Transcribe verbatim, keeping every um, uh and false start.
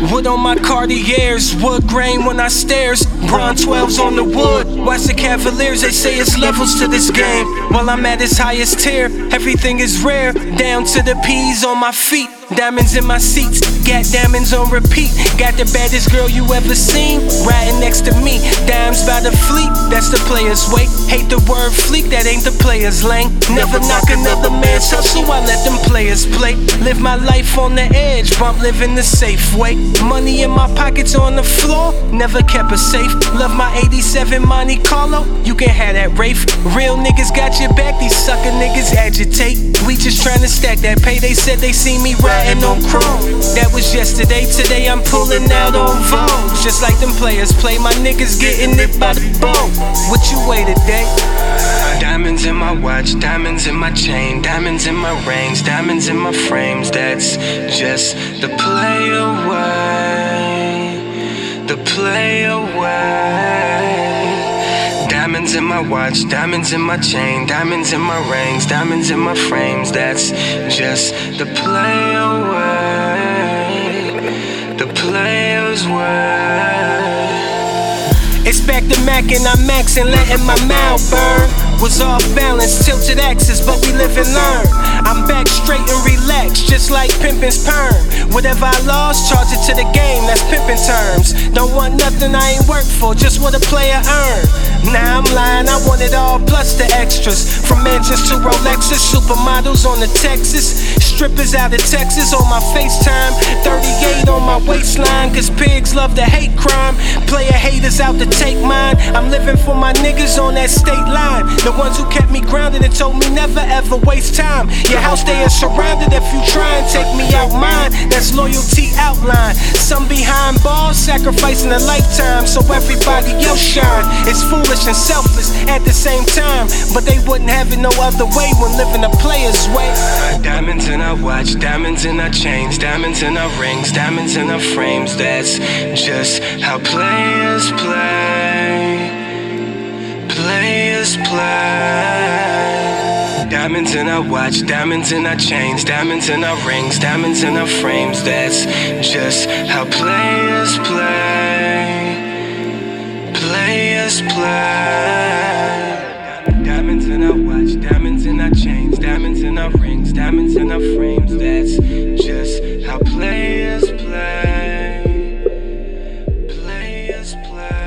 Wood on my Cartiers, wood grain when I stares. Bron twelves on the wood. Watch the Cavaliers, they say it's levels to this game. While I'm at its highest tier, everything is rare. Down to the P's on my feet. Diamonds in my seats, got diamonds on repeat. Got the baddest girl you ever seen riding next to me. Dimes by the fleet, that's the player's way. Hate the word fleet, that ain't the player's lane. Never knock another man's hustle, I let them players play. Live my life on the edge, bump living the safe way. Money in my pockets on the floor, never kept a safe. Love my eighty-seven Monte Carlo, you can have that Wraith. Real niggas got your back, these sucker niggas agitate. We just tryna stack that pay, they said they see me riding on chrome. That was yesterday, today I'm pulling out on Vogue. Just like them players play, my niggas getting it by the boat. What you wait today? Diamonds in my watch, diamonds in my chain, diamonds in my rings, diamonds in my frames. That's just the play away, the play away. Diamonds in my watch, diamonds in my chain, diamonds in my rings, diamonds in my frames. That's just the play away, the player's way. It's back to Mac and I'm maxing, letting my mouth burn. Was off balance, tilted axis, but we live and learn. I'm back straight and relaxed, just like pimpin's perm. Whatever I lost, charge it to the game, that's pimpin' terms. Don't want nothing I ain't worked for, just what a player earn. Nah, I'm lying, I want it all plus the extras. From mansions to Rolexes, supermodels on the Texas. Strippers out of Texas on my FaceTime. thirty-eight on my waistline, cause pigs love to hate crime. Player haters out to take mine. I'm living for my niggas on that state line. The ones who kept me grounded and told me never ever waste time. Your house they are surrounded if you try and take me out mine. That's loyalty outline. Some behind bars sacrificing a lifetime so everybody else shine. It's foolish and selfless at the same time, but they wouldn't have it no other way when living a player's way. Diamonds in our watch, diamonds in our chains, diamonds in our rings, diamonds in our frames. That's just how players play. Players play. Diamonds in our watch, diamonds in our chains, diamonds in our rings, diamonds in our frames. That's just how players play. Players play. Diamonds in our watch, diamonds in our chains, diamonds in our rings, diamonds in our frames. That's just how players play. Players play.